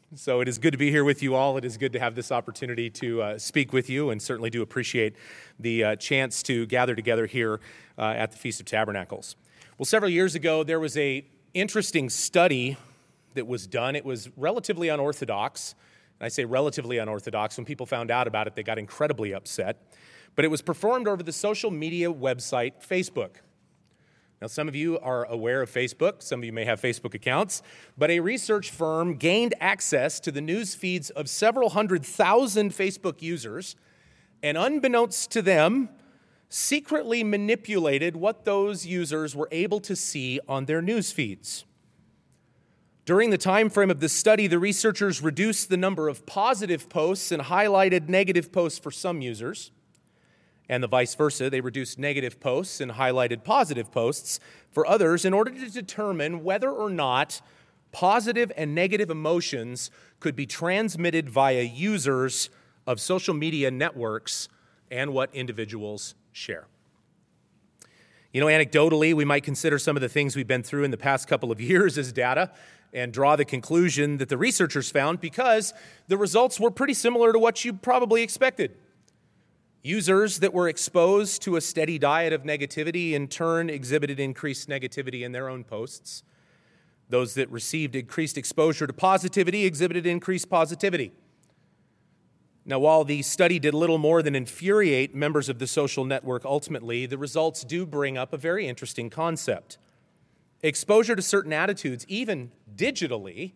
So it is good to be here with you all. It is good to have this opportunity to speak with you, and certainly do appreciate the chance to gather together here at the Feast of Tabernacles. Well, several years ago, there was an interesting study that was done. It was relatively unorthodox. And I say relatively unorthodox. When people found out about it, they got incredibly upset. But it was performed over the social media website Facebook. Now, some of you are aware of Facebook. Some of you may have Facebook accounts. But a research firm gained access to the news feeds of several 100,000 Facebook users, and unbeknownst to them, secretly manipulated what those users were able to see on their news feeds. During the time frame of this study, the researchers reduced the number of positive posts and highlighted negative posts for some users, and the vice versa. They reduced negative posts and highlighted positive posts for others in order to determine whether or not positive and negative emotions could be transmitted via users of social media networks and what individuals share. You know, anecdotally, we might consider some of the things we've been through in the past couple of years as data and draw the conclusion that the researchers found because the results were pretty similar to what you probably expected. Users that were exposed to a steady diet of negativity in turn exhibited increased negativity in their own posts. Those that received increased exposure to positivity exhibited increased positivity. Now, while the study did little more than infuriate members of the social network ultimately, the results do bring up a very interesting concept. Exposure to certain attitudes, even digitally,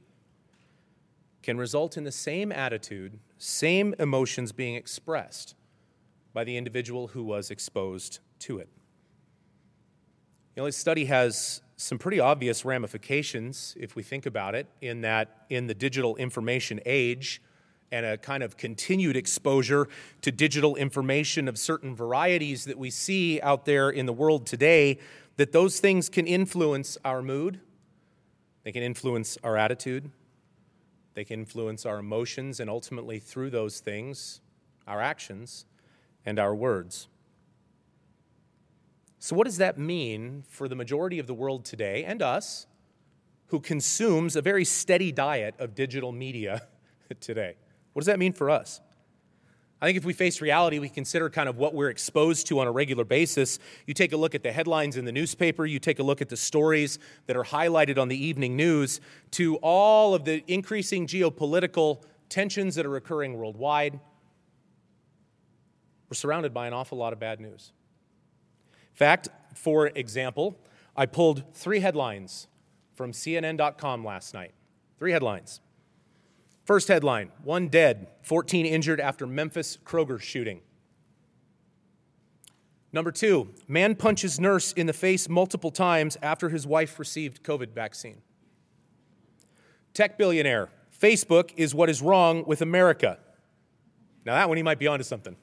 can result in the same attitude, same emotions being expressed by the individual who was exposed to it. You know, this study has some pretty obvious ramifications, if we think about it, in that in the digital information age and a kind of continued exposure to digital information of certain varieties that we see out there in the world today, that those things can influence our mood, they can influence our attitude, they can influence our emotions, and ultimately through those things, our actions and our words. So what does that mean for the majority of the world today, and us, who consumes a very steady diet of digital media today? What does that mean for us? I think if we face reality, we consider kind of what we're exposed to on a regular basis. You take a look at the headlines in the newspaper, you take a look at the stories that are highlighted on the evening news, to all of the increasing geopolitical tensions that are occurring worldwide. We're surrounded by an awful lot of bad news. In fact, for example, I pulled 3 headlines from CNN.com last night. 3 headlines. First headline, 1 dead, 14 injured after Memphis Kroger shooting. Number 2, man punches nurse in the face multiple times after his wife received COVID vaccine. Tech billionaire, Facebook is what is wrong with America. Now that one, he might be onto something.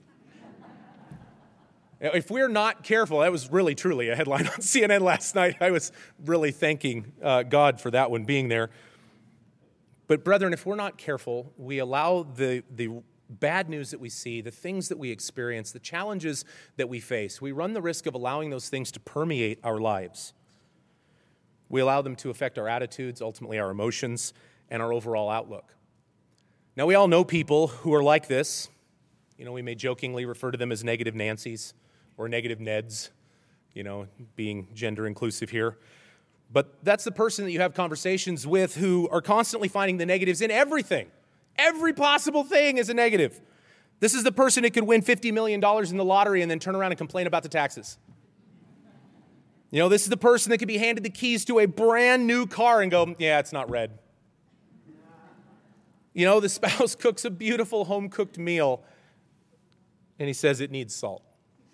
If we're not careful, that was really, truly a headline on CNN last night. I was really thanking God for that one being there. But brethren, if we're not careful, we allow the bad news that we see, the things that we experience, the challenges that we face, we run the risk of allowing those things to permeate our lives. We allow them to affect our attitudes, ultimately our emotions, and our overall outlook. Now, we all know people who are like this. You know, we may jokingly refer to them as negative Nancys or negative Neds, you know, being gender inclusive here. But that's the person that you have conversations with who are constantly finding the negatives in everything. Every possible thing is a negative. This is the person that could win $50 million in the lottery and then turn around and complain about the taxes. You know, this is the person that could be handed the keys to a brand new car and go, yeah, it's not red. You know, the spouse cooks a beautiful home-cooked meal and he says it needs salt.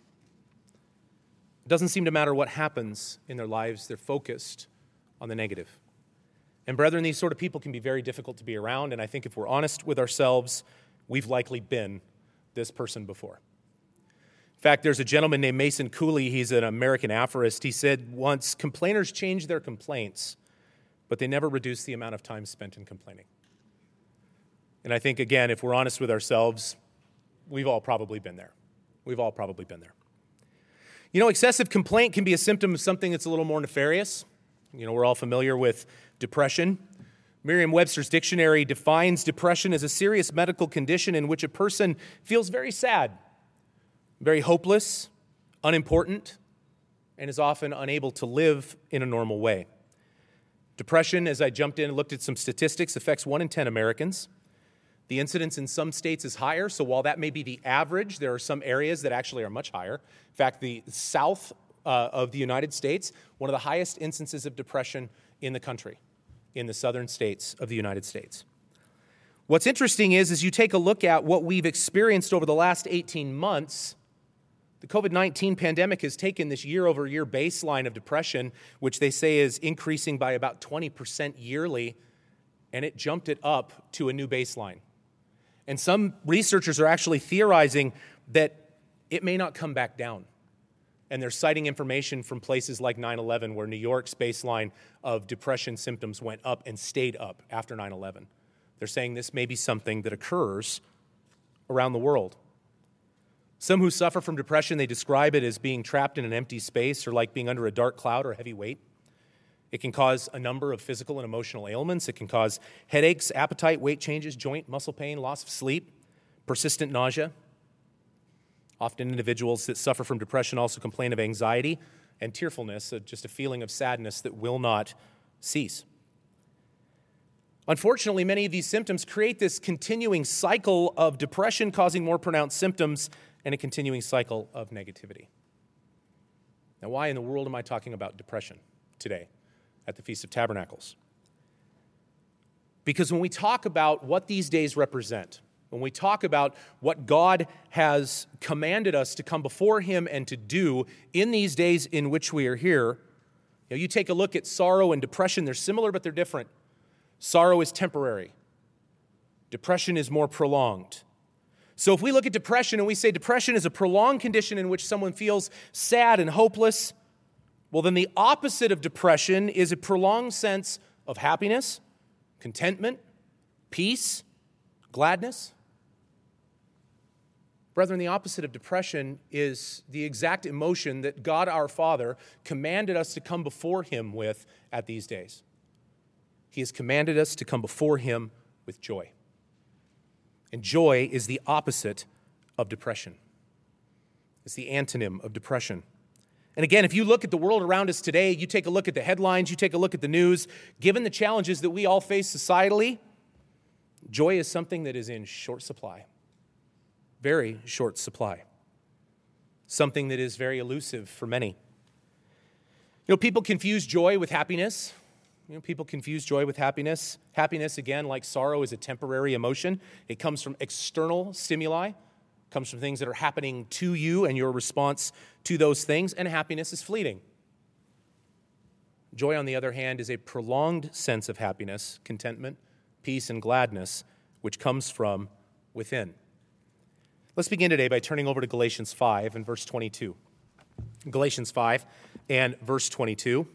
It doesn't seem to matter what happens in their lives. They're focused on the negative. And brethren, these sort of people can be very difficult to be around, and I think if we're honest with ourselves, we've likely been this person before. In fact, there's a gentleman named Mason Cooley. He's an American aphorist. He said once, complainers change their complaints, but they never reduce the amount of time spent in complaining. And I think, again, if we're honest with ourselves, we've all probably been there. We've all probably been there. You know, excessive complaint can be a symptom of something that's a little more nefarious. You know, we're all familiar with depression. Merriam-Webster's dictionary defines depression as a serious medical condition in which a person feels very sad, very hopeless, unimportant, and is often unable to live in a normal way. Depression, as I jumped in and looked at some statistics, affects 1 in 10 Americans. The incidence in some states is higher, so while that may be the average, there are some areas that actually are much higher. In fact, the south of the United States, one of the highest instances of depression in the country, in the southern states of the United States. What's interesting is you take a look at what we've experienced over the last 18 months, the COVID-19 pandemic has taken this year-over-year baseline of depression, which they say is increasing by about 20% yearly, and it jumped it up to a new baseline. And some researchers are actually theorizing that it may not come back down. And they're citing information from places like 9/11, where New York's baseline of depression symptoms went up and stayed up after 9/11. They're saying this may be something that occurs around the world. Some who suffer from depression, they describe it as being trapped in an empty space or like being under a dark cloud or a heavy weight. It can cause a number of physical and emotional ailments. It can cause headaches, appetite, weight changes, joint, muscle pain, loss of sleep, persistent nausea. Often individuals that suffer from depression also complain of anxiety and tearfulness, just a feeling of sadness that will not cease. Unfortunately, many of these symptoms create this continuing cycle of depression, causing more pronounced symptoms and a continuing cycle of negativity. Now, why in the world am I talking about depression today at the Feast of Tabernacles? Because when we talk about what these days represent, when we talk about what God has commanded us to come before Him and to do in these days in which we are here, you take a look at sorrow and depression. They're similar, but they're different. Sorrow is temporary. Depression is more prolonged. So if we look at depression and we say depression is a prolonged condition in which someone feels sad and hopeless, well, then the opposite of depression is a prolonged sense of happiness, contentment, peace, gladness. Brethren, the opposite of depression is the exact emotion that God our Father commanded us to come before Him with at these days. He has commanded us to come before Him with joy. And joy is the opposite of depression. It's the antonym of depression. And again, if you look at the world around us today, you take a look at the headlines, you take a look at the news, given the challenges that we all face societally, joy is something that is in short supply. Very short supply. Something that is very elusive for many. People confuse joy with happiness. People confuse joy with happiness. Happiness, again, like sorrow, is a temporary emotion. It comes from external stimuli. It comes from things that are happening to you and your response to those things. And happiness is fleeting. Joy, on the other hand, is a prolonged sense of happiness, contentment, peace, and gladness, which comes from within. Let's begin today by turning over to Galatians 5 and verse 22. Galatians 5 and verse 22.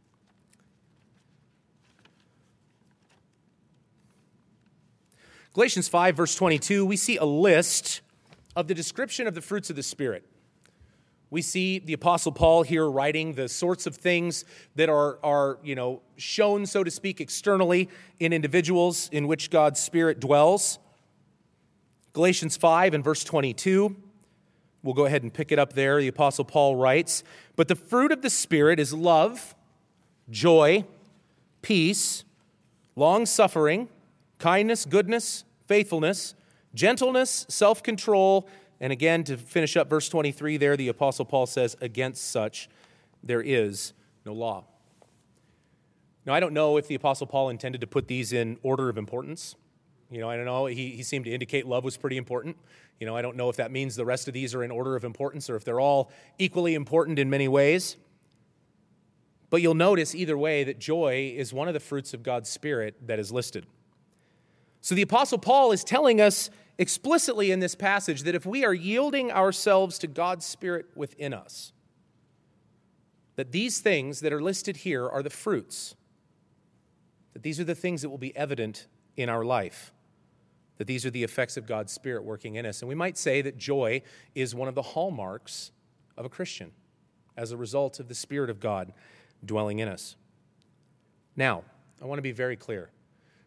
Galatians 5, verse 22, we see a list of the description of the fruits of the Spirit. We see the Apostle Paul here writing the sorts of things that are shown, so to speak, externally in individuals in which God's Spirit dwells. Galatians 5 and verse 22, we'll go ahead and pick it up there. The Apostle Paul writes, "But the fruit of the Spirit is love, joy, peace, long-suffering, kindness, goodness, faithfulness, gentleness, self-control." And again, to finish up verse 23 there, the Apostle Paul says, "Against such there is no law." Now, I don't know if the Apostle Paul intended to put these in order of importance. I don't know. He seemed to indicate love was pretty important. I don't know if that means the rest of these are in order of importance or if they're all equally important in many ways. But you'll notice either way that joy is one of the fruits of God's Spirit that is listed. So the Apostle Paul is telling us explicitly in this passage that if we are yielding ourselves to God's Spirit within us, that these things that are listed here are the fruits, that these are the things that will be evident in our life, that these are the effects of God's Spirit working in us. And we might say that joy is one of the hallmarks of a Christian as a result of the Spirit of God dwelling in us. Now, I want to be very clear.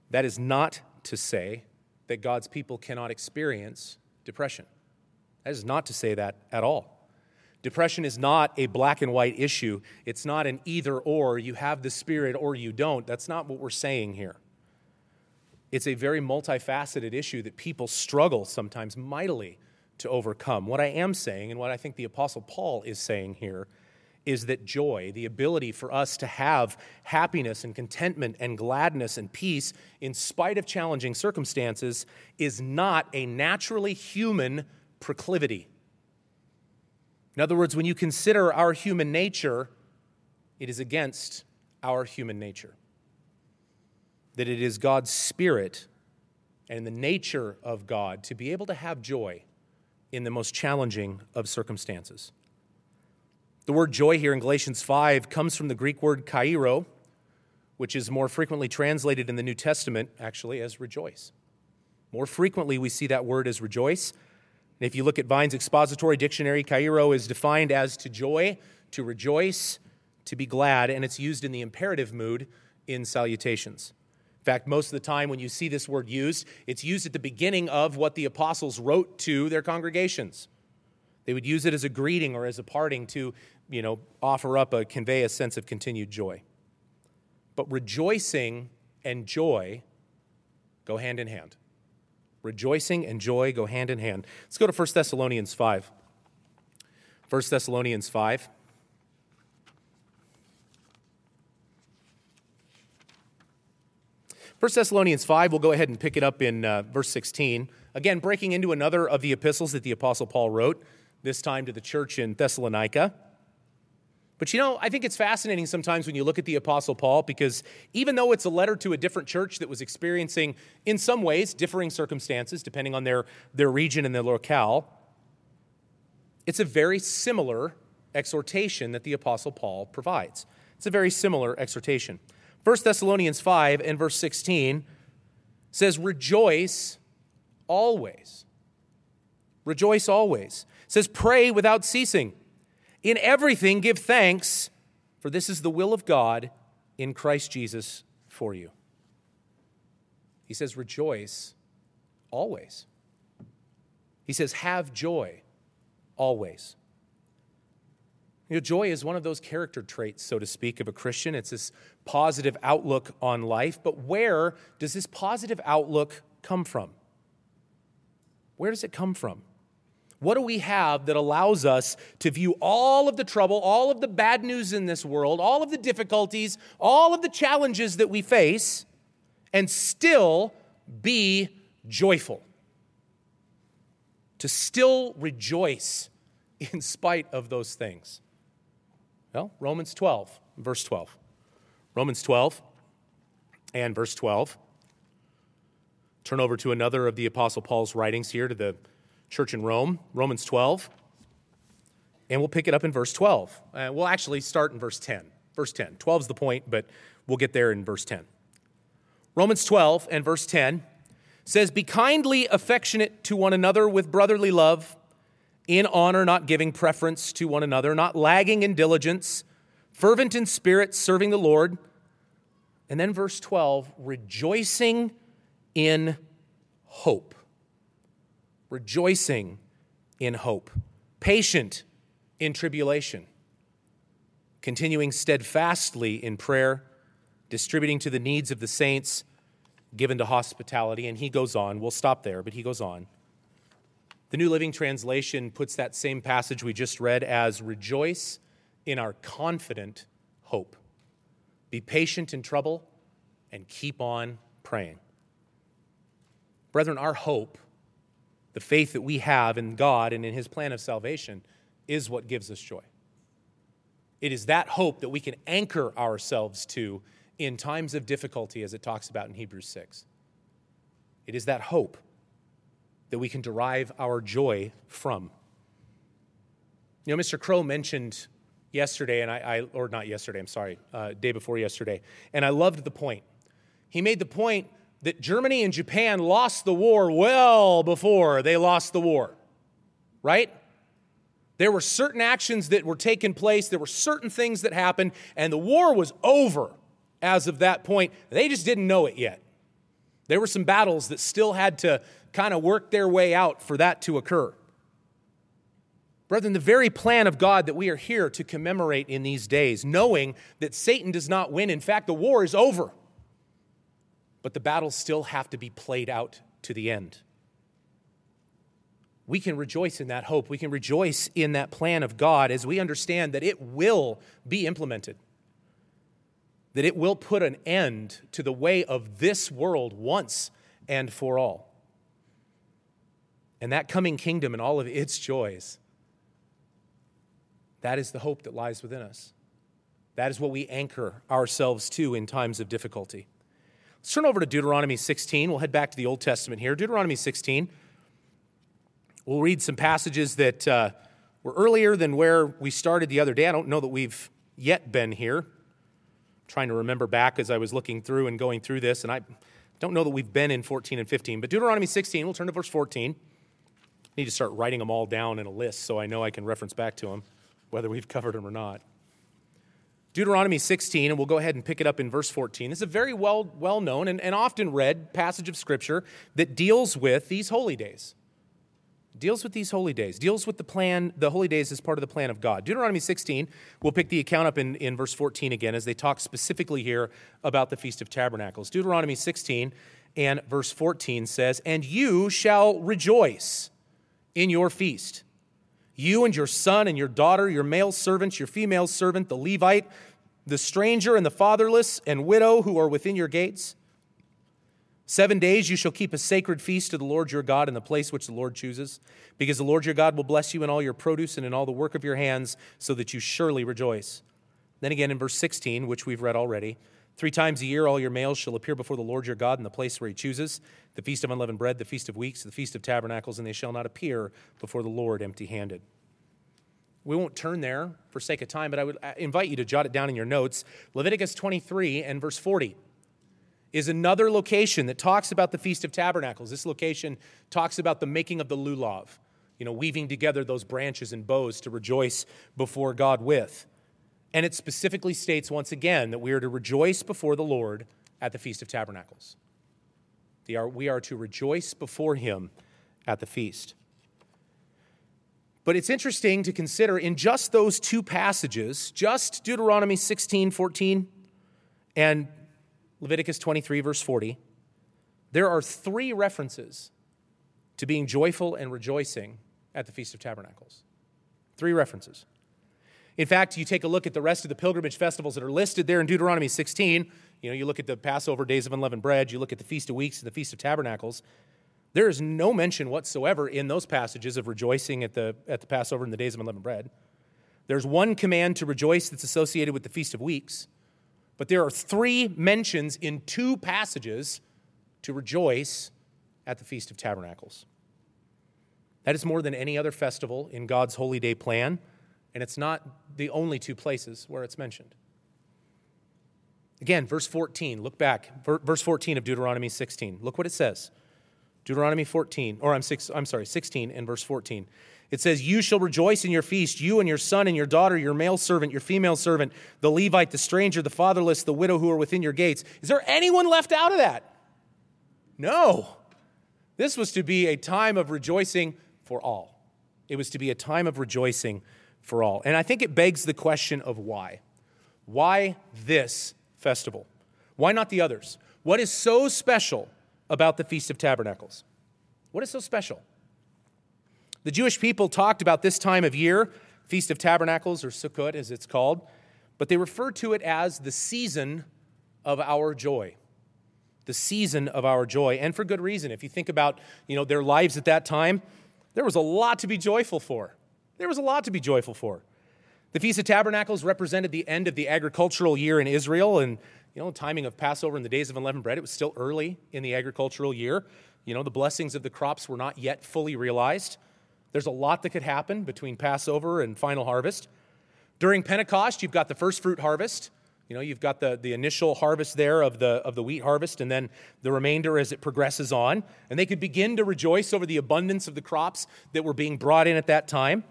That is not to say that God's people cannot experience depression. That is not to say that at all. Depression is not a black and white issue. It's not an either or, you have the Spirit or you don't. That's not what we're saying here. It's a very multifaceted issue that people struggle sometimes mightily to overcome. What I am saying, and what I think the Apostle Paul is saying here, is that joy, the ability for us to have happiness and contentment and gladness and peace in spite of challenging circumstances, is not a naturally human proclivity. In other words, when you consider our human nature, it is against our human nature. That it is God's Spirit and the nature of God to be able to have joy in the most challenging of circumstances. The word joy here in Galatians 5 comes from the Greek word kairo, which is more frequently translated in the New Testament, actually, as rejoice. More frequently, we see that word as rejoice. And if you look at Vine's expository dictionary, kairo is defined as to joy, to rejoice, to be glad, and it's used in the imperative mood in salutations. In fact, most of the time when you see this word used, it's used at the beginning of what the apostles wrote to their congregations. They would use it as a greeting or as a parting to, offer up convey a sense of continued joy. But rejoicing and joy go hand in hand. Rejoicing and joy go hand in hand. Let's go to 1 Thessalonians 5. 1 Thessalonians 5. First Thessalonians 5, we'll go ahead and pick it up in verse 16. Again, breaking into another of the epistles that the Apostle Paul wrote, this time to the church in Thessalonica. But I think it's fascinating sometimes when you look at the Apostle Paul, because even though it's a letter to a different church that was experiencing, in some ways, differing circumstances, depending on their region and their locale, it's a very similar exhortation that the Apostle Paul provides. It's a very similar exhortation. 1 Thessalonians 5 and verse 16 says, rejoice always. Rejoice always. It says, pray without ceasing. In everything give thanks, for this is the will of God in Christ Jesus for you. He says, rejoice always. He says, have joy always. Joy is one of those character traits, so to speak, of a Christian. It's this positive outlook on life. But where does this positive outlook come from? Where does it come from? What do we have that allows us to view all of the trouble, all of the bad news in this world, all of the difficulties, all of the challenges that we face, and still be joyful? To still rejoice in spite of those things. Well, Romans 12, verse 12. Romans 12 and verse 12. Turn over to another of the Apostle Paul's writings here to the church in Rome, Romans 12. And we'll pick it up in verse 12. We'll actually start in verse 10. Verse 10. 12 is the point, but we'll get there in verse 10. Romans 12 and verse 10 says, be kindly affectionate to one another with brotherly love, in honor, not giving preference to one another, not lagging in diligence, fervent in spirit, serving the Lord. And then verse 12, rejoicing in hope. Rejoicing in hope. Patient in tribulation. Continuing steadfastly in prayer, distributing to the needs of the saints, given to hospitality. And he goes on. We'll stop there, but he goes on. The New Living Translation puts that same passage we just read as rejoice in our confident hope. Be patient in trouble and keep on praying. Brethren, our hope, the faith that we have in God and in his plan of salvation, is what gives us joy. It is that hope that we can anchor ourselves to in times of difficulty, as it talks about in Hebrews 6. It is that hope that we can derive our joy from. Mr. Crow mentioned yesterday, day before yesterday, and I loved the point. He made the point that Germany and Japan lost the war well before they lost the war, right? There were certain actions that were taking place, there were certain things that happened, and the war was over as of that point. They just didn't know it yet. There were some battles that still had to kind of work their way out for that to occur. Brethren, the very plan of God that we are here to commemorate in these days, knowing that Satan does not win. In fact, the war is over. But the battles still have to be played out to the end. We can rejoice in that hope. We can rejoice in that plan of God as we understand that it will be implemented. That it will put an end to the way of this world once and for all. And that coming kingdom and all of its joys, that is the hope that lies within us. That is what we anchor ourselves to in times of difficulty. Let's turn over to Deuteronomy 16. We'll head back to the Old Testament here. Deuteronomy 16. We'll read some passages that were earlier than where we started the other day. I don't know that we've yet been here. I'm trying to remember back as I was looking through and going through this, and I don't know that we've been in 14 and 15. But Deuteronomy 16, we'll turn to verse 14. I need to start writing them all down in a list so I know I can reference back to them, whether we've covered them or not. Deuteronomy 16, and we'll go ahead and pick it up in verse 14. This is a very well-known and often read passage of Scripture that deals with these holy days. Deals with these holy days. Deals with the plan, the holy days as part of the plan of God. Deuteronomy 16, we'll pick the account up in verse 14 again as they talk specifically here about the Feast of Tabernacles. Deuteronomy 16 and verse 14 says, "And you shall rejoice in your feast. You and your son and your daughter, your male servant, your female servant, the Levite, the stranger and the fatherless and widow who are within your gates. 7 days you shall keep a sacred feast to the Lord your God in the place which the Lord chooses, because the Lord your God will bless you in all your produce and in all the work of your hands, so that you surely rejoice." Then again in verse 16, which we've read already, 3 times a year all your males shall appear before the Lord your God in the place where he chooses, the feast of unleavened bread, the feast of weeks, the feast of tabernacles, and they shall not appear before the Lord empty-handed. We won't turn there for sake of time, but I would invite you to jot it down in your notes. Leviticus 23 and verse 40 is another location that talks about the Feast of Tabernacles. This location talks about the making of the lulav, weaving together those branches and boughs to rejoice before God with. And it specifically states once again that we are to rejoice before the Lord at the Feast of Tabernacles. We are to rejoice before him at the feast. But it's interesting to consider in just those two passages, just Deuteronomy 16:14 and Leviticus 23, verse 40, there are 3 references to being joyful and rejoicing at the Feast of Tabernacles. 3 references. In fact, you take a look at the rest of the pilgrimage festivals that are listed there in Deuteronomy 16. You look at the Passover, Days of Unleavened Bread, you look at the Feast of Weeks and the Feast of Tabernacles. There is no mention whatsoever in those passages of rejoicing at the Passover and the Days of Unleavened Bread. There's one command to rejoice that's associated with the Feast of Weeks, but there are 3 mentions in 2 passages to rejoice at the Feast of Tabernacles. That is more than any other festival in God's holy day plan, and it's not the only 2 places where it's mentioned. Again, verse 14, look back, verse 14 of Deuteronomy 16. Look what it says. Deuteronomy 16 and verse 14. It says, "You shall rejoice in your feast, you and your son and your daughter, your male servant, your female servant, the Levite, the stranger, the fatherless, the widow who are within your gates." Is there anyone left out of that? No. This was to be a time of rejoicing for all. It was to be a time of rejoicing for all. And I think it begs the question of why. Why this festival? Why not the others? What is so special about the Feast of Tabernacles? What is so special? The Jewish people talked about this time of year, Feast of Tabernacles, or Sukkot as it's called, but they refer to it as the season of our joy. The season of our joy, and for good reason. If you think about, their lives at that time, there was a lot to be joyful for. There was a lot to be joyful for. The Feast of Tabernacles represented the end of the agricultural year in Israel, and the timing of Passover and the Days of Unleavened Bread, it was still early in the agricultural year. The blessings of the crops were not yet fully realized. There's a lot that could happen between Passover and final harvest. During Pentecost, you've got the first fruit harvest. You've got the initial harvest there of the wheat harvest, and then the remainder as it progresses on. And they could begin to rejoice over the abundance of the crops that were being brought in at that time.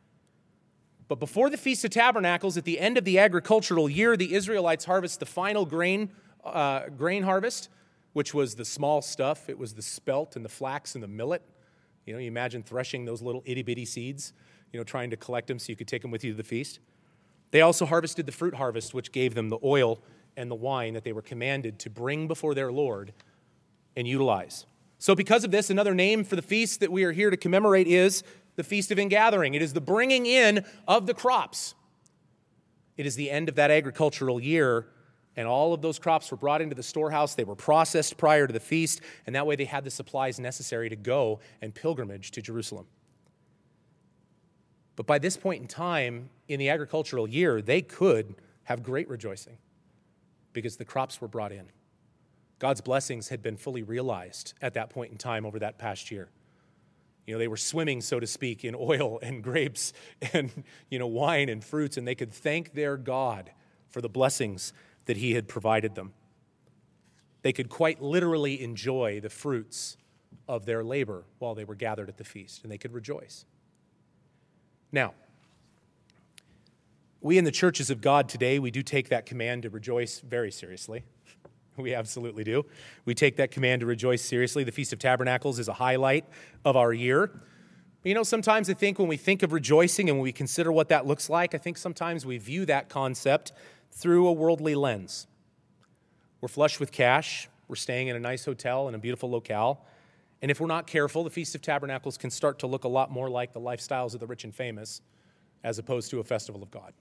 But before the Feast of Tabernacles, at the end of the agricultural year, the Israelites harvest the final grain harvest, which was the small stuff. It was the spelt and the flax and the millet. You imagine threshing those little itty-bitty seeds, trying to collect them so you could take them with you to the feast. They also harvested the fruit harvest, which gave them the oil and the wine that they were commanded to bring before their Lord and utilize. So because of this, another name for the feast that we are here to commemorate is the Feast of Ingathering. It is the bringing in of the crops. It is the end of that agricultural year, and all of those crops were brought into the storehouse. They were processed prior to the feast, and that way they had the supplies necessary to go and pilgrimage to Jerusalem. But by this point in time, in the agricultural year, they could have great rejoicing because the crops were brought in. God's blessings had been fully realized at that point in time over that past year. They were swimming, so to speak, in oil and grapes and, wine and fruits, and they could thank their God for the blessings that he had provided them. They could quite literally enjoy the fruits of their labor while they were gathered at the feast, and they could rejoice. Now, we in the churches of God today, we do take that command to rejoice very seriously. We absolutely do. We take that command to rejoice seriously. The Feast of Tabernacles is a highlight of our year. Sometimes I think when we think of rejoicing and when we consider what that looks like, I think sometimes we view that concept through a worldly lens. We're flush with cash. We're staying in a nice hotel in a beautiful locale. And if we're not careful, the Feast of Tabernacles can start to look a lot more like the lifestyles of the rich and famous as opposed to a festival of God.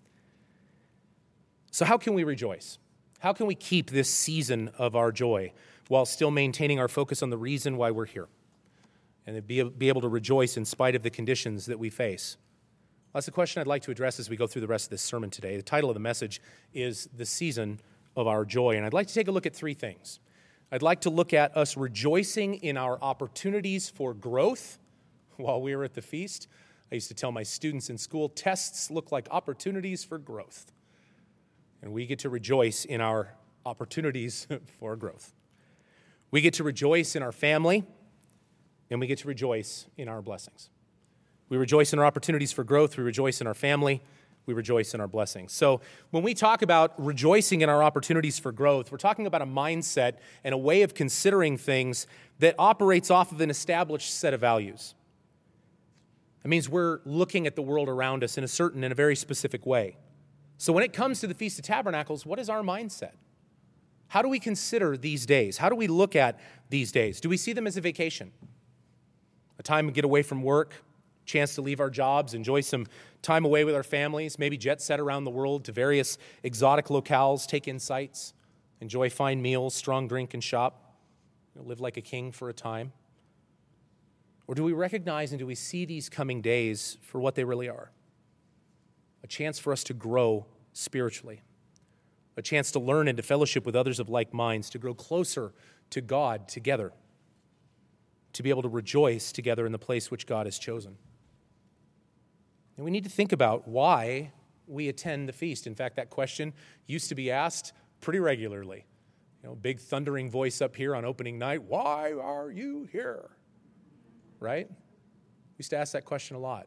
So how can we rejoice? How can we keep this season of our joy while still maintaining our focus on the reason why we're here and be able to rejoice in spite of the conditions that we face? Well, that's the question I'd like to address as we go through the rest of this sermon today. The title of the message is The Season of Our Joy, and I'd like to take a look at three things. I'd like to look at us rejoicing in our opportunities for growth while we were at the feast. I used to tell my students in school, tests look like opportunities for growth. And we get to rejoice in our opportunities for growth. We get to rejoice in our family, and we get to rejoice in our blessings. We rejoice in our opportunities for growth. We rejoice in our family. We rejoice in our blessings. So when we talk about rejoicing in our opportunities for growth, we're talking about a mindset and a way of considering things that operates off of an established set of values. It means we're looking at the world around us in a very specific way. So when it comes to the Feast of Tabernacles, what is our mindset? How do we consider these days? How do we look at these days? Do we see them as a vacation? A time to get away from work, chance to leave our jobs, enjoy some time away with our families, maybe jet set around the world to various exotic locales, take in sights, enjoy fine meals, strong drink, and shop, live like a king for a time? Or do we recognize and do we see these coming days for what they really are? A chance for us to grow spiritually, a chance to learn and to fellowship with others of like minds, to grow closer to God together, to be able to rejoice together in the place which God has chosen. And we need to think about why we attend the feast. In fact, that question used to be asked pretty regularly. Big thundering voice up here on opening night, why are you here? Right? We used to ask that question a lot.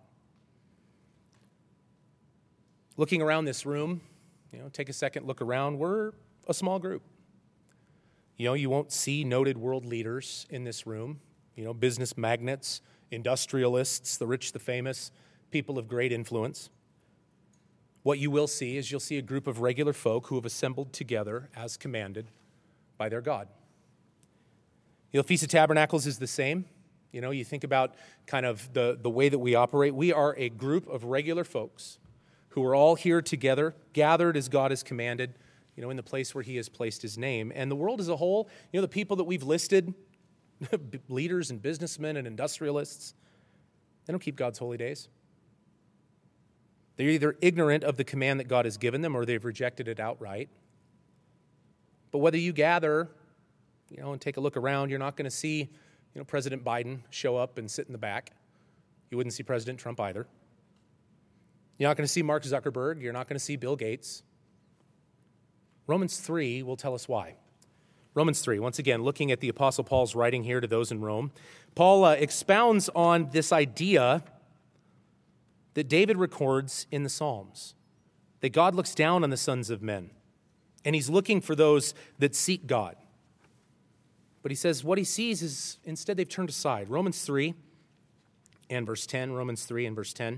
Looking around this room, take a second, look around. We're a small group. You won't see noted world leaders in this room, business magnates, industrialists, the rich, the famous, people of great influence. What you will see is you'll see a group of regular folk who have assembled together as commanded by their God. The Feast of Tabernacles is the same. You think about kind of the way that we operate. We are a group of regular folks who are all here together, gathered as God has commanded, in the place where he has placed his name. And the world as a whole, the people that we've listed, leaders and businessmen and industrialists, they don't keep God's holy days. They're either ignorant of the command that God has given them or they've rejected it outright. But whether you gather, and take a look around, you're not going to see, President Biden show up and sit in the back. You wouldn't see President Trump either. You're not going to see Mark Zuckerberg. You're not going to see Bill Gates. Romans 3 will tell us why. Romans 3, once again, looking at the Apostle Paul's writing here to those in Rome, Paul expounds on this idea that David records in the Psalms, that God looks down on the sons of men, and he's looking for those that seek God. But he says what he sees is instead they've turned aside. Romans 3 and verse 10, Romans 3 and verse 10.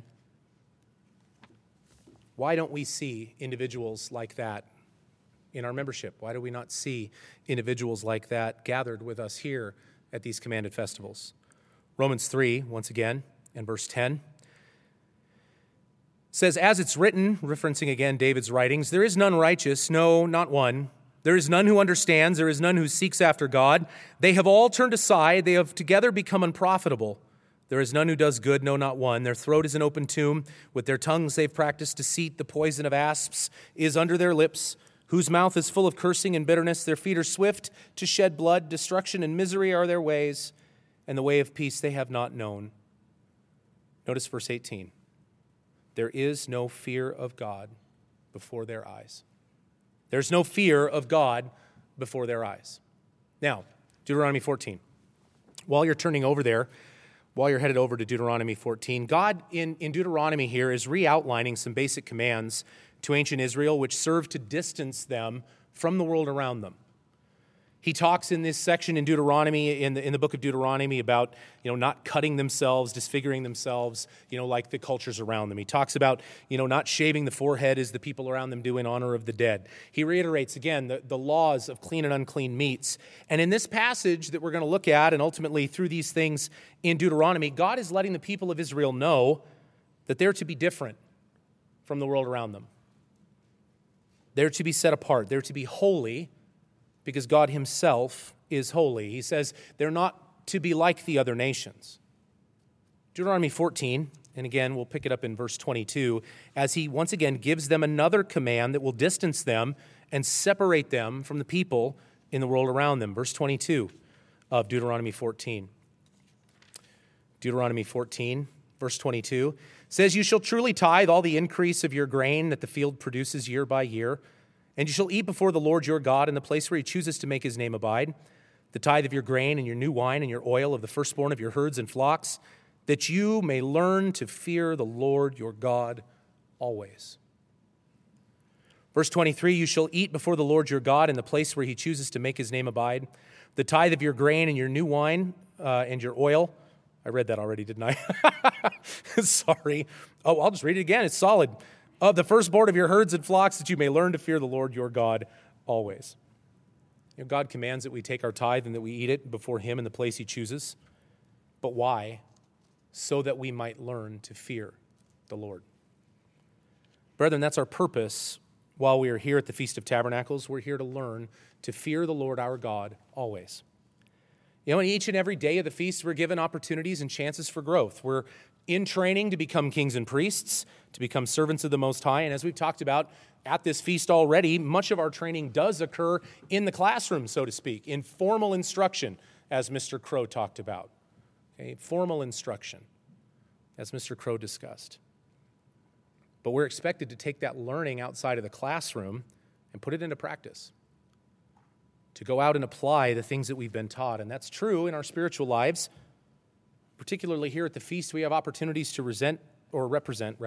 Why don't we see individuals like that in our membership? Why do we not see individuals like that gathered with us here at these commanded festivals? Romans 3, once again, and verse 10 says, as it's written, referencing again David's writings, there is none righteous, no, not one. There is none who understands, there is none who seeks after God. They have all turned aside, they have together become unprofitable. There is none who does good, no, not one. Their throat is an open tomb. With their tongues they've practiced deceit. The poison of asps is under their lips, whose mouth is full of cursing and bitterness. Their feet are swift to shed blood. Destruction and misery are their ways, and the way of peace they have not known. Notice verse 18. There is no fear of God before their eyes. There's no fear of God before their eyes. Now, Deuteronomy 14. While you're turning over there, while you're headed over to Deuteronomy 14, God in Deuteronomy here is re-outlining some basic commands to ancient Israel which serve to distance them from the world around them. He talks in this section in Deuteronomy, in the book of Deuteronomy, about not cutting themselves, disfiguring themselves, like the cultures around them. He talks about not shaving the forehead as the people around them do in honor of the dead. He reiterates again the laws of clean and unclean meats. And in this passage that we're going to look at, and ultimately through these things in Deuteronomy, God is letting the people of Israel know that they're to be different from the world around them. They're to be set apart. They're to be holy, because God himself is holy. He says they're not to be like the other nations. Deuteronomy 14, and again, we'll pick it up in verse 22, as he once again gives them another command that will distance them and separate them from the people in the world around them. Verse 22 of Deuteronomy 14. Deuteronomy 14, verse 22, says, you shall truly tithe all the increase of your grain that the field produces year by year, and you shall eat before the Lord your God in the place where he chooses to make his name abide, the tithe of your grain and your new wine and your oil of the firstborn of your herds and flocks, that you may learn to fear the Lord your God always. Verse 23, you shall eat before the Lord your God in the place where he chooses to make his name abide, the tithe of your grain and your new wine and your oil. I read that already, didn't I? Sorry. Oh, I'll just read it again. It's solid. Of the firstborn of your herds and flocks, that you may learn to fear the Lord your God always. God commands that we take our tithe and that we eat it before him in the place he chooses. But why? So that we might learn to fear the Lord. Brethren, that's our purpose while we are here at the Feast of Tabernacles. We're here to learn to fear the Lord our God always. In each and every day of the feast, we're given opportunities and chances for growth. We're in training to become kings and priests, to become servants of the Most High. And as we've talked about at this feast already, much of our training does occur in the classroom, so to speak, in formal instruction, as Mr. Crow talked about. Okay, formal instruction, as Mr. Crow discussed. But we're expected to take that learning outside of the classroom and put it into practice, to go out and apply the things that we've been taught. And that's true in our spiritual lives. Particularly here at the feast, we have opportunities to represent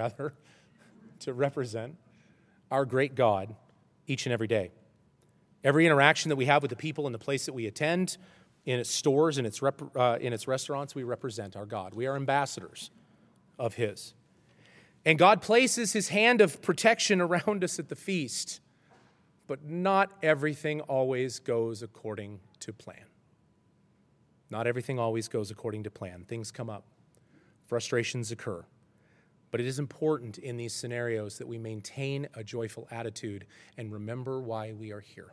our great God each and every day. Every interaction that we have with the people in the place that we attend, in its stores, in its restaurants, we represent our God. We are ambassadors of his. And God places his hand of protection around us at the feast, but not everything always goes according to plan. Not everything always goes according to plan. Things come up. Frustrations occur. But it is important in these scenarios that we maintain a joyful attitude and remember why we are here.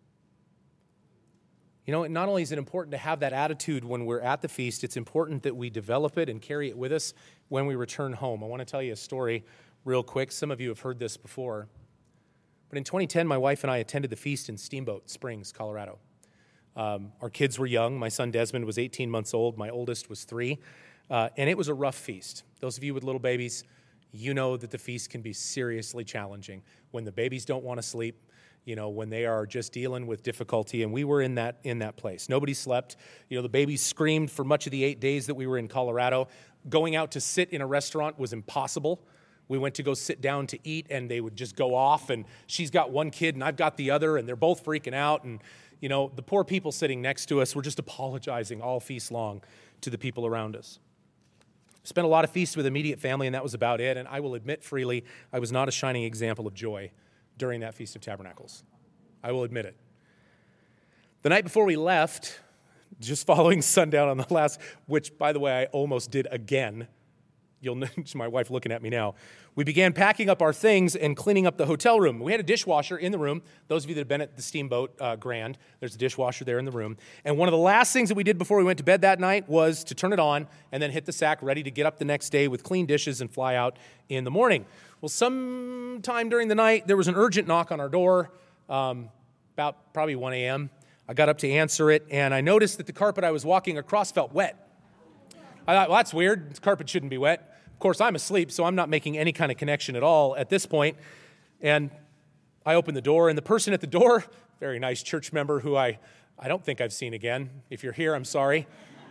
Not only is it important to have that attitude when we're at the feast, it's important that we develop it and carry it with us when we return home. I want to tell you a story real quick. Some of you have heard this before. But in 2010, my wife and I attended the feast in Steamboat Springs, Colorado. Our kids were young. My son Desmond was 18 months old. My oldest was 3. And it was a rough feast. Those of you with little babies, you know that the feast can be seriously challenging. When the babies don't want to sleep, when they are just dealing with difficulty. And we were in that place. Nobody slept. The babies screamed for much of the 8 days that we were in Colorado. Going out to sit in a restaurant was impossible. We went to go sit down to eat, and they would just go off. And she's got one kid, and I've got the other, and they're both freaking out. And the poor people sitting next to us were just apologizing all feast long to the people around us. Spent a lot of feasts with immediate family, and that was about it. And I will admit freely, I was not a shining example of joy during that Feast of Tabernacles. I will admit it. The night before we left, just following sundown on the last, which, by the way, I almost did again. You'll notice my wife looking at me now. We began packing up our things and cleaning up the hotel room. We had a dishwasher in the room. Those of you that have been at the Steamboat Grand, there's a dishwasher there in the room. And one of the last things that we did before we went to bed that night was to turn it on and then hit the sack, ready to get up the next day with clean dishes and fly out in the morning. Well, sometime during the night, there was an urgent knock on our door, about probably 1 a.m. I got up to answer it, and I noticed that the carpet I was walking across felt wet. I thought, well, that's weird. This carpet shouldn't be wet. Of course, I'm asleep, so I'm not making any kind of connection at all at this point. And I opened the door, and the person at the door, very nice church member who I don't think I've seen again. If you're here, I'm sorry.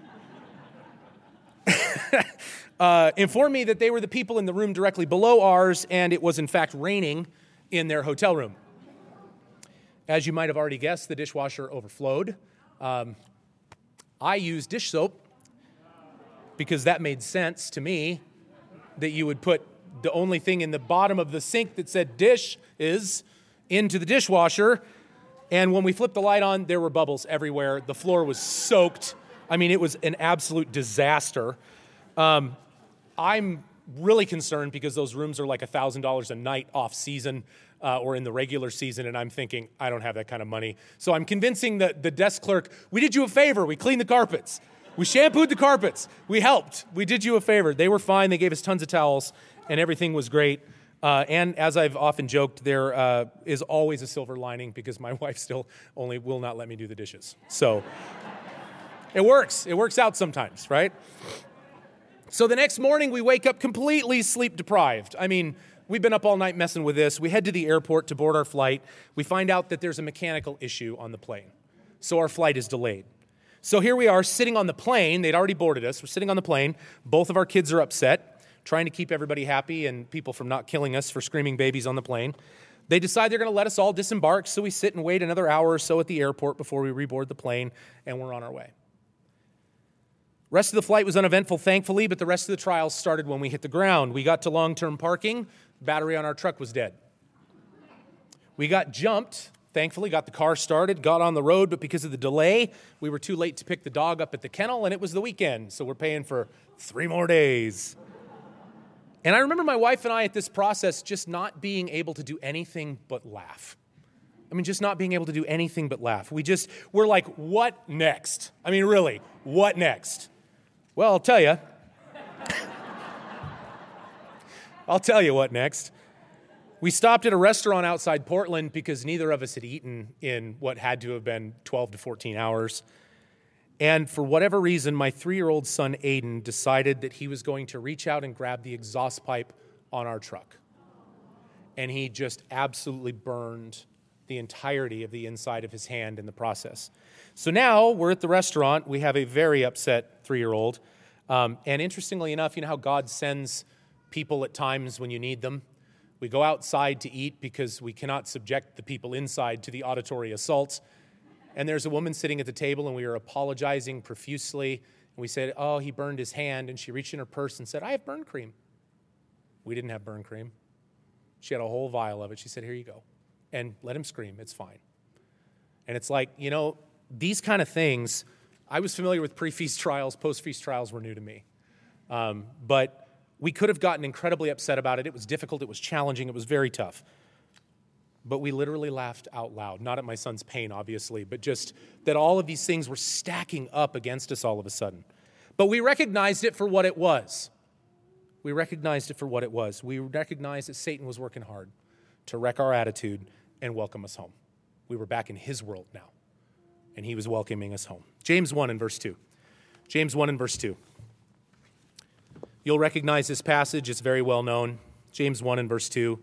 Informed me that they were the people in the room directly below ours, and it was in fact raining in their hotel room. As you might have already guessed, the dishwasher overflowed. I used dish soap because that made sense to me, that you would put the only thing in the bottom of the sink that said dish is into the dishwasher. And when we flipped the light on, there were bubbles everywhere. The floor was soaked. I mean, it was an absolute disaster. I'm really concerned because those rooms are like $1,000 a night off season or in the regular season, and I'm thinking, I don't have that kind of money. So I'm convincing the desk clerk, we did you a favor. We cleaned the carpets. We shampooed the carpets. We helped. We did you a favor. They were fine. They gave us tons of towels, and everything was great. And as I've often joked, there is always a silver lining because my wife still only will not let me do the dishes. So it works. It works out sometimes, right? So the next morning, we wake up completely sleep deprived. I mean, we've been up all night messing with this. We head to the airport to board our flight. We find out that there's a mechanical issue on the plane. So our flight is delayed. So here we are sitting on the plane. They'd already boarded us. We're sitting on the plane. Both of our kids are upset, trying to keep everybody happy and people from not killing us for screaming babies on the plane. They decide they're going to let us all disembark, so we sit and wait another hour or so at the airport before we reboard the plane, and we're on our way. Rest of the flight was uneventful, thankfully, but the rest of the trials started when we hit the ground. We got to long-term parking. Battery on our truck was dead. We got jumped. Thankfully, got the car started, got on the road, but because of the delay, we were too late to pick the dog up at the kennel, and it was the weekend, so we're paying for 3 more days. And I remember my wife and I at this process just not being able to do anything but laugh. I mean, just not being able to do anything but laugh. We're like, what next? I mean, really, what next? Well, I'll tell you. I'll tell you what next. We stopped at a restaurant outside Portland because neither of us had eaten in what had to have been 12 to 14 hours. And for whatever reason, my 3-year-old son, Aiden, decided that he was going to reach out and grab the exhaust pipe on our truck. And he just absolutely burned the entirety of the inside of his hand in the process. So now we're at the restaurant. We have a very upset 3-year-old. And interestingly enough, you know how God sends people at times when you need them? We go outside to eat because we cannot subject the people inside to the auditory assaults. And there's a woman sitting at the table, and we are apologizing profusely. And we said, oh, he burned his hand. And she reached in her purse and said, I have burn cream. We didn't have burn cream. She had a whole vial of it. She said, here you go. And let him scream. It's fine. And it's like, these kind of things, I was familiar with pre-feast trials. Post-feast trials were new to me. But we could have gotten incredibly upset about it. It was difficult. It was challenging. It was very tough. But we literally laughed out loud. Not at my son's pain, obviously, but just that all of these things were stacking up against us all of a sudden. But we recognized it for what it was. We recognized it for what it was. We recognized that Satan was working hard to wreck our attitude and welcome us home. We were back in his world now, and he was welcoming us home. James 1 and verse 2. James 1 and verse 2. You'll recognize this passage. It's very well known. James 1 and verse 2.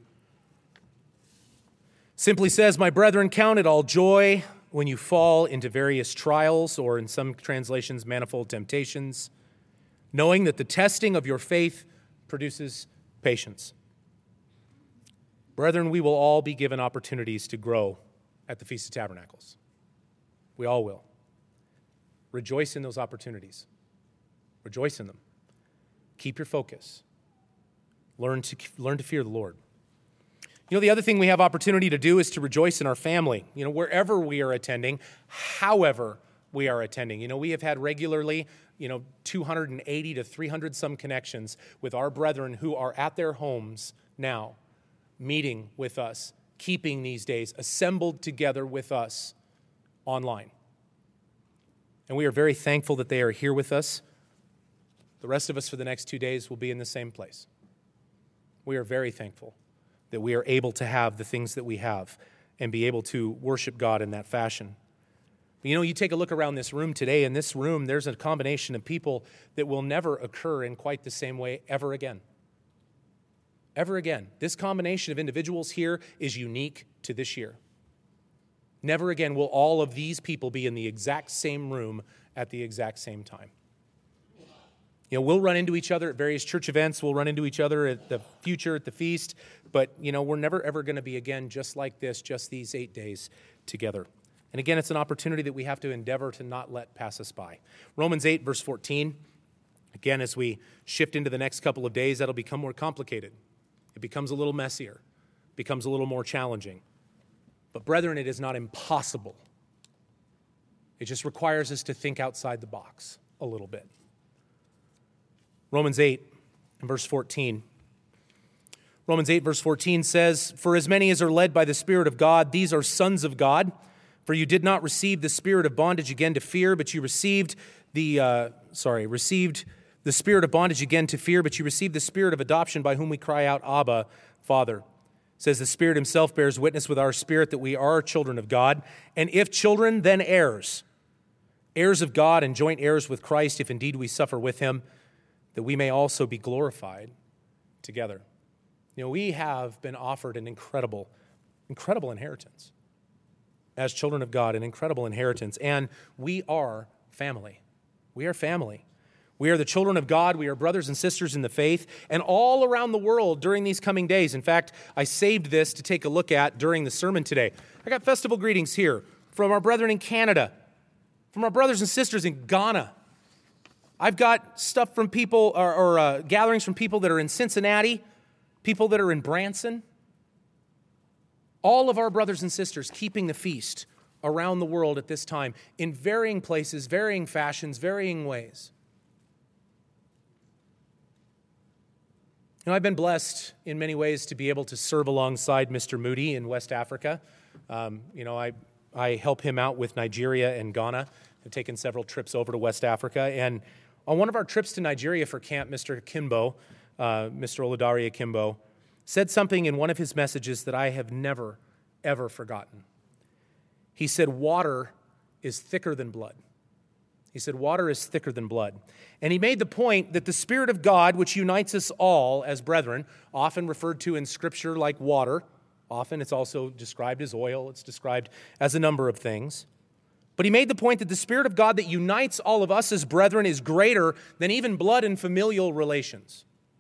Simply says, my brethren, count it all joy when you fall into various trials, or in some translations, manifold temptations, knowing that the testing of your faith produces patience. Brethren, we will all be given opportunities to grow at the Feast of Tabernacles. We all will. Rejoice in those opportunities. Rejoice in them. Keep your focus. Learn to fear the Lord. You know, the other thing we have opportunity to do is to rejoice in our family. You know, wherever we are attending, however we are attending. You know, we have had regularly, 280 to 300 some connections with our brethren who are at their homes now, meeting with us, keeping these days, assembled together with us online. And we are very thankful that they are here with us. The rest of us for the next 2 days will be in the same place. We are very thankful that we are able to have the things that we have and be able to worship God in that fashion. But you take a look around this room today. In this room, there's a combination of people that will never occur in quite the same way ever again. Ever again. This combination of individuals here is unique to this year. Never again will all of these people be in the exact same room at the exact same time. We'll run into each other at various church events. We'll run into each other at the future, at the feast. But, we're never, ever going to be again just like this, just these 8 days together. And again, it's an opportunity that we have to endeavor to not let pass us by. Romans 8, verse 14. Again, as we shift into the next couple of days, that'll become more complicated. It becomes a little messier. It becomes a little more challenging. But brethren, it is not impossible. It just requires us to think outside the box a little bit. Romans 8, verse 14. Romans 8, verse 14 says, "For as many as are led by the Spirit of God, these are sons of God. For you did not receive the spirit of bondage again to fear, but you received the spirit of bondage again to fear, but you received the spirit of adoption by whom we cry out, Abba, Father." It says the Spirit himself bears witness with our spirit that we are children of God. And if children, then heirs. Heirs of God and joint heirs with Christ, if indeed we suffer with him, that we may also be glorified together. We have been offered an incredible inheritance. As children of God, an incredible inheritance. And we are family. We are family. We are the children of God. We are brothers and sisters in the faith. And all around the world during these coming days. In fact, I saved this to take a look at during the sermon today. I got festival greetings here from our brethren in Canada, from our brothers and sisters in Ghana. I've got stuff from people, or gatherings from people that are in Cincinnati, people that are in Branson. All of our brothers and sisters keeping the feast around the world at this time in varying places, varying fashions, varying ways. I've been blessed in many ways to be able to serve alongside Mr. Moody in West Africa. I help him out with Nigeria and Ghana. I've taken several trips over to West Africa. And on one of our trips to Nigeria for camp, Mr. Kimbo, Mr. Oladaria Kimbo, said something in one of his messages that I have never, ever forgotten. He said, water is thicker than blood. He said, water is thicker than blood. And he made the point that the Spirit of God, which unites us all as brethren, often referred to in Scripture like water, often it's also described as oil, it's described as a number of things. But he made the point that the Spirit of God that unites all of us as brethren is greater than even blood and familial relations.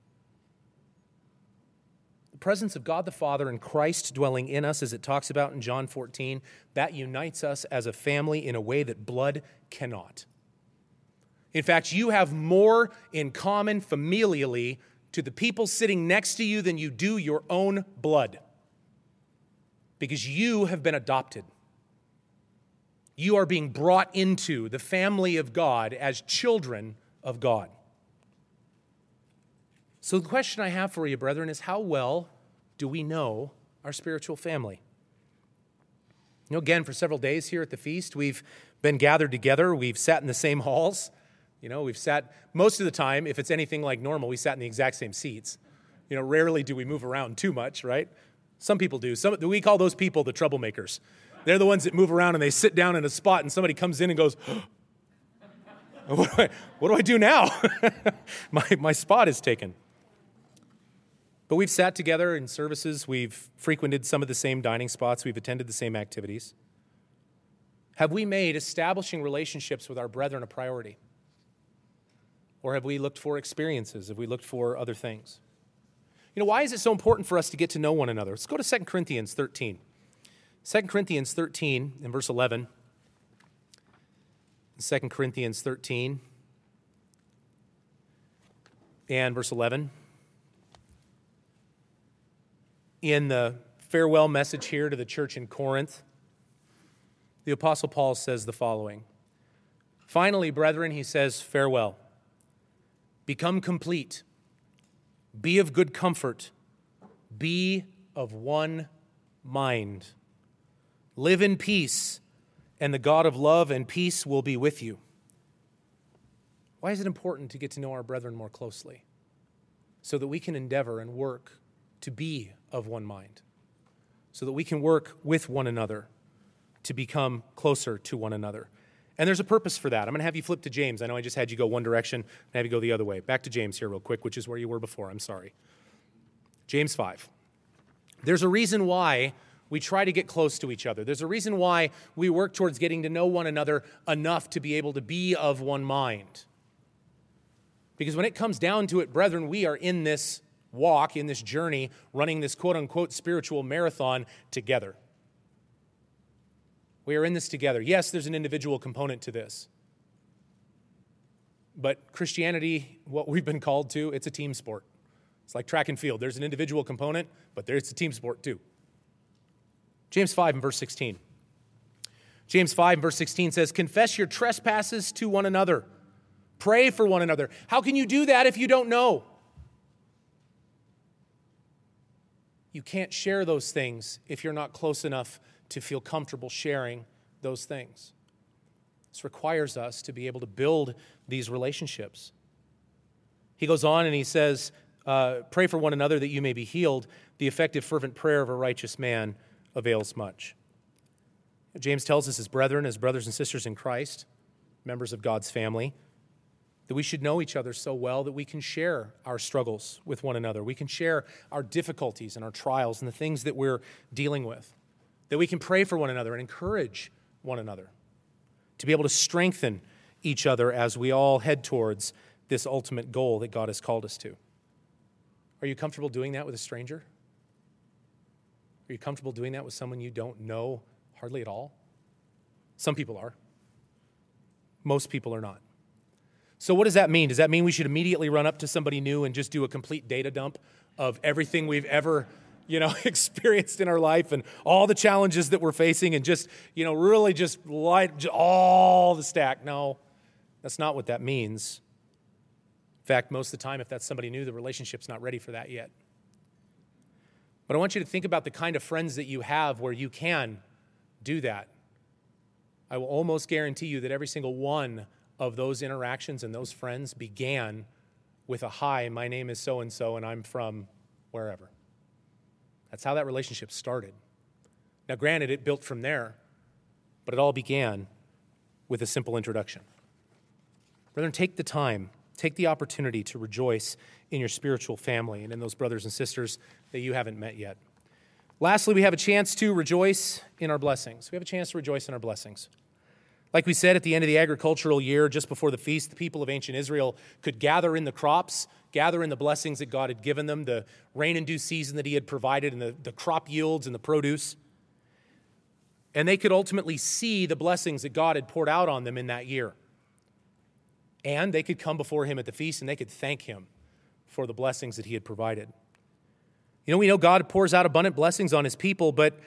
The presence of God the Father and Christ dwelling in us, as it talks about in John 14, that unites us as a family in a way that blood cannot. In fact, you have more in common familially to the people sitting next to you than you do your own blood, because you have been adopted. You are being brought into the family of God as children of God. So the question I have for you, brethren, is how well do we know our spiritual family? Again, for several days here at the feast, we've been gathered together. We've sat in the same halls. We've sat, most of the time, if it's anything like normal, we sat in the exact same seats. Rarely do we move around too much, right? Some people do. We call those people the troublemakers. They're the ones that move around and they sit down in a spot and somebody comes in and goes, what do I do now? my spot is taken. But we've sat together in services. We've frequented some of the same dining spots. We've attended the same activities. Have we made establishing relationships with our brethren a priority? Or have we looked for experiences? Have we looked for other things? Why is it so important for us to get to know one another? Let's go to 2 Corinthians 13. 2 Corinthians 13 in verse 11. 2 Corinthians 13 and verse 11. In the farewell message here to the church in Corinth, the Apostle Paul says the following. Finally, brethren, he says, farewell. Become complete. Be of good comfort. Be of one mind. Live in peace, and the God of love and peace will be with you. Why is it important to get to know our brethren more closely? So that we can endeavor and work to be of one mind. So that we can work with one another to become closer to one another. And there's a purpose for that. I'm going to have you flip to James. I know I just had you go one direction and have you go the other way. Back to James here real quick, which is where you were before. I'm sorry. James 5. There's a reason why we try to get close to each other. There's a reason why we work towards getting to know one another enough to be able to be of one mind. Because when it comes down to it, brethren, we are in this walk, in this journey, running this quote-unquote spiritual marathon together. We are in this together. Yes, there's an individual component to this. But Christianity, what we've been called to, it's a team sport. It's like track and field. There's an individual component, but there's a team sport too. James 5 and verse 16. James 5 and verse 16 says, confess your trespasses to one another. Pray for one another. How can you do that if you don't know? You can't share those things if you're not close enough to feel comfortable sharing those things. This requires us to be able to build these relationships. He goes on and he says, pray for one another that you may be healed. The effective, fervent prayer of a righteous man avails much. James tells us as brethren, as brothers and sisters in Christ, members of God's family, that we should know each other so well that we can share our struggles with one another. We can share our difficulties and our trials and the things that we're dealing with. That we can pray for one another and encourage one another. To be able to strengthen each other as we all head towards this ultimate goal that God has called us to. Are you comfortable doing that with a stranger? Are you comfortable doing that with someone you don't know hardly at all? Some people are. Most people are not. So what does that mean? Does that mean we should immediately run up to somebody new and just do a complete data dump of everything we've ever, experienced in our life and all the challenges that we're facing and just, really just light all the stack? No, that's not what that means. In fact, most of the time, if that's somebody new, the relationship's not ready for that yet. But I want you to think about the kind of friends that you have where you can do that. I will almost guarantee you that every single one of those interactions and those friends began with a hi, my name is so-and-so and I'm from wherever. That's how that relationship started. Now granted, it built from there, but it all began with a simple introduction. Brethren, take the time, take the opportunity to rejoice in your spiritual family and in those brothers and sisters that you haven't met yet. Lastly, we have a chance to rejoice in our blessings. We have a chance to rejoice in our blessings. Like we said, at the end of the agricultural year, just before the feast, the people of ancient Israel could gather in the crops, gather in the blessings that God had given them, the rain and dew season that he had provided, and the crop yields and the produce. And they could ultimately see the blessings that God had poured out on them in that year. And they could come before him at the feast and they could thank him for the blessings that he had provided. We know God pours out abundant blessings on his people, but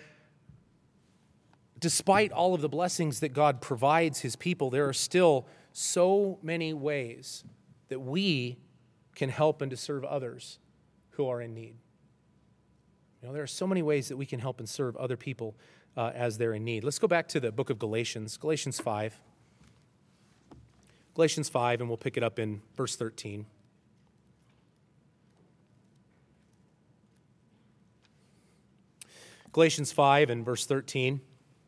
despite all of the blessings that God provides his people, there are still so many ways that we can help and to serve others who are in need. There are so many ways that we can help and serve other people as they're in need. Let's go back to the book of Galatians, Galatians 5. Galatians 5, and we'll pick it up in verse 13. Galatians 5 and verse 13.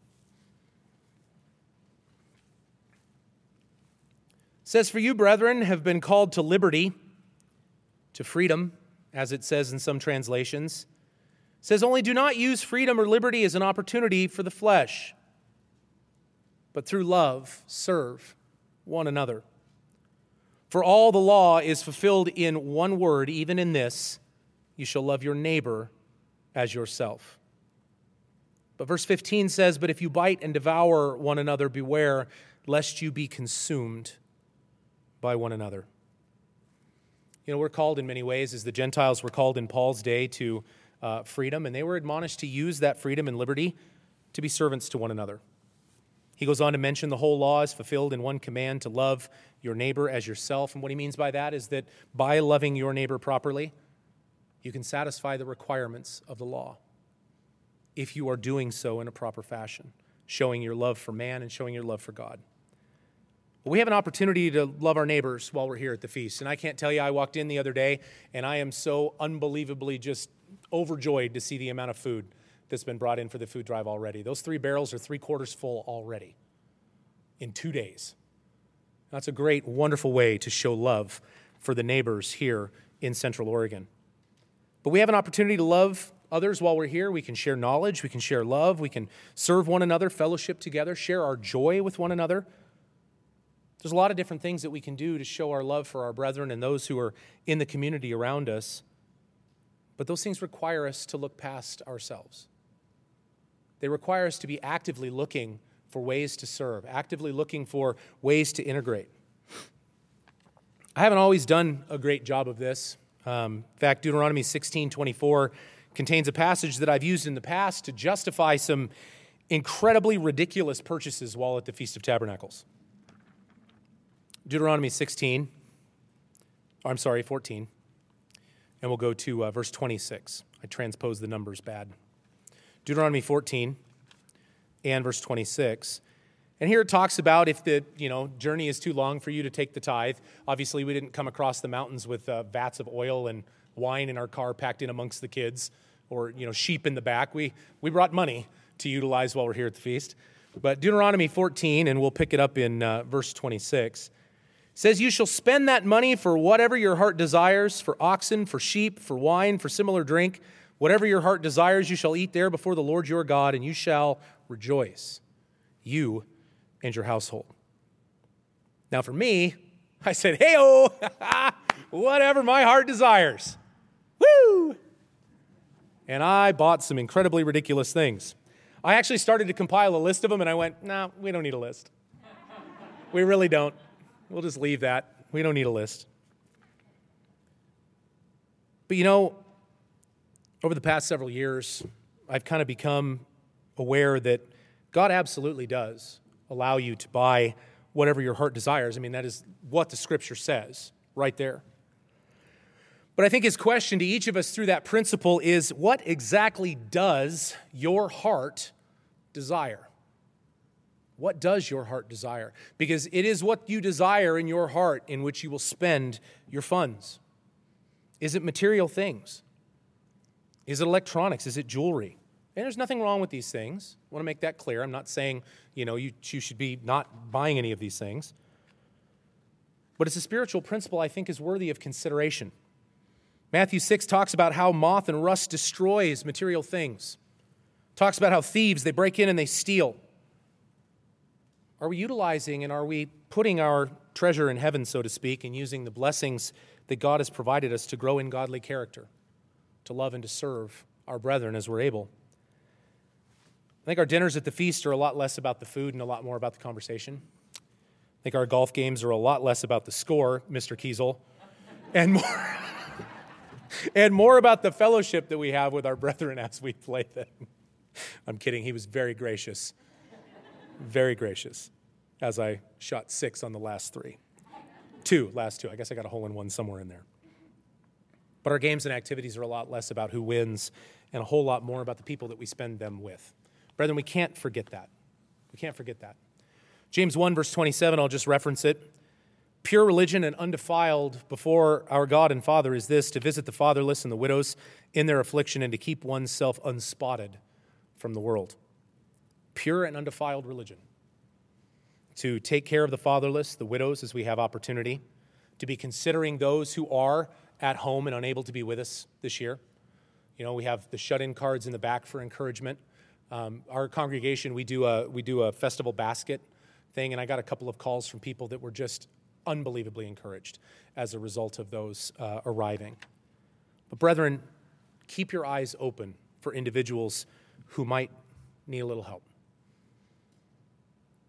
Says, for you, brethren, have been called to liberty, to freedom, as it says in some translations. It says, only do not use freedom or liberty as an opportunity for the flesh, but through love serve one another. For all the law is fulfilled in one word, even in this, you shall love your neighbor as yourself. But verse 15 says, but if you bite and devour one another, beware lest you be consumed by one another. You know, we're called in many ways, as the Gentiles were called in Paul's day, to freedom, and they were admonished to use that freedom and liberty to be servants to one another. He goes on to mention the whole law is fulfilled in one command, to love your neighbor as yourself. And what he means by that is that by loving your neighbor properly, you can satisfy the requirements of the law if you are doing so in a proper fashion, showing your love for man and showing your love for God. But we have an opportunity to love our neighbors while we're here at the feast. And I can't tell you, I walked in the other day, and I am so unbelievably just overjoyed to see the amount of food that's been brought in for the food drive already. Those 3 barrels are 3/4 full already in 2 days. That's a great, wonderful way to show love for the neighbors here in Central Oregon. But we have an opportunity to love others while we're here. We can share knowledge, we can share love, we can serve one another, fellowship together, share our joy with one another. There's a lot of different things that we can do to show our love for our brethren and those who are in the community around us. But those things require us to look past ourselves. They require us to be actively looking for ways to serve, actively looking for ways to integrate. I haven't always done a great job of this. In fact, Deuteronomy 16:24 contains a passage that I've used in the past to justify some incredibly ridiculous purchases while at the Feast of Tabernacles. Deuteronomy 14, and we'll go to verse 26. I transposed the numbers bad. Deuteronomy 14 and verse 26. And here it talks about if the journey is too long for you to take the tithe. Obviously, we didn't come across the mountains with vats of oil and wine in our car packed in amongst the kids, or sheep in the back. We brought money to utilize while we're here at the feast. But Deuteronomy 14, and we'll pick it up in verse 26, says, "You shall spend that money for whatever your heart desires, for oxen, for sheep, for wine, for similar drink. Whatever your heart desires, you shall eat there before the Lord your God, and you shall rejoice, you and your household." Now for me, I said, hey-oh, whatever my heart desires. Woo! And I bought some incredibly ridiculous things. I actually started to compile a list of them, and I went, no, we don't need a list. We really don't. We'll just leave that. We don't need a list. But over the past several years, I've kind of become aware that God absolutely does allow you to buy whatever your heart desires. I mean, that is what the Scripture says right there. But I think his question to each of us through that principle is, what exactly does your heart desire? What does your heart desire? Because it is what you desire in your heart in which you will spend your funds. Is it material things? Is it electronics? Is it jewelry? And there's nothing wrong with these things. I want to make that clear. I'm not saying, you should be not buying any of these things. But it's a spiritual principle I think is worthy of consideration. Matthew 6 talks about how moth and rust destroys material things. Talks about how thieves, they break in and they steal. Are we utilizing and are we putting our treasure in heaven, so to speak, and using the blessings that God has provided us to grow in godly character, to love and to serve our brethren as we're able? I think our dinners at the feast are a lot less about the food and a lot more about the conversation. I think our golf games are a lot less about the score, Mr. Kiesel, and more about the fellowship that we have with our brethren as we play them. I'm kidding. He was very gracious. Very gracious, as I shot 6 on the last 3. Last two. I guess I got a hole-in-one somewhere in there. But our games and activities are a lot less about who wins and a whole lot more about the people that we spend them with. Brethren, we can't forget that. We can't forget that. James 1, verse 27, I'll just reference it. "Pure religion and undefiled before our God and Father is this, to visit the fatherless and the widows in their affliction and to keep oneself unspotted from the world." Pure and undefiled religion. To take care of the fatherless, the widows, as we have opportunity. To be considering those who are at home and unable to be with us this year. We have the shut-in cards in the back for encouragement. Our congregation, we do a festival basket thing, and I got a couple of calls from people that were just unbelievably encouraged as a result of those arriving. But brethren, keep your eyes open for individuals who might need a little help.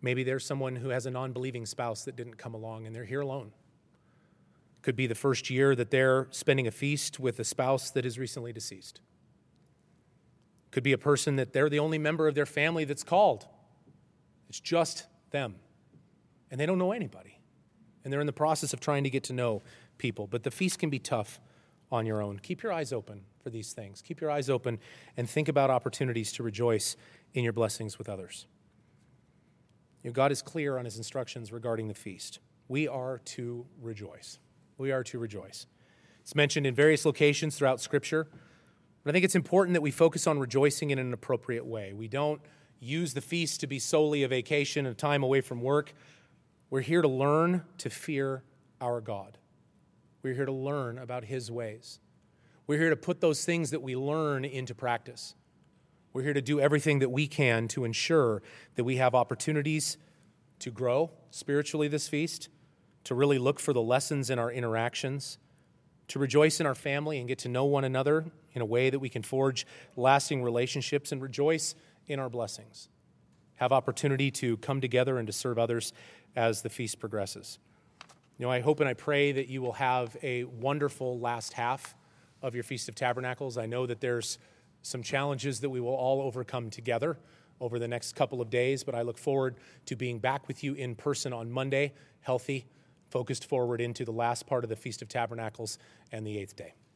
Maybe there's someone who has a non-believing spouse that didn't come along and they're here alone. Could be the first year that they're spending a feast with a spouse that is recently deceased. Could be a person that they're the only member of their family that's called. It's just them. And they don't know anybody. And they're in the process of trying to get to know people. But the feast can be tough on your own. Keep your eyes open for these things. Keep your eyes open and think about opportunities to rejoice in your blessings with others. God is clear on his instructions regarding the feast. We are to rejoice. We are to rejoice. It's mentioned in various locations throughout Scripture, but I think it's important that we focus on rejoicing in an appropriate way. We don't use the feast to be solely a vacation, a time away from work. We're here to learn to fear our God. We're here to learn about his ways. We're here to put those things that we learn into practice. We're here to do everything that we can to ensure that we have opportunities to grow spiritually this feast, to really look for the lessons in our interactions, to rejoice in our family and get to know one another in a way that we can forge lasting relationships, and rejoice in our blessings. Have opportunity to come together and to serve others as the feast progresses. I hope and I pray that you will have a wonderful last half of your Feast of Tabernacles. I know that there's some challenges that we will all overcome together over the next couple of days, but I look forward to being back with you in person on Monday, healthy, focused forward into the last part of the Feast of Tabernacles and the 8th day.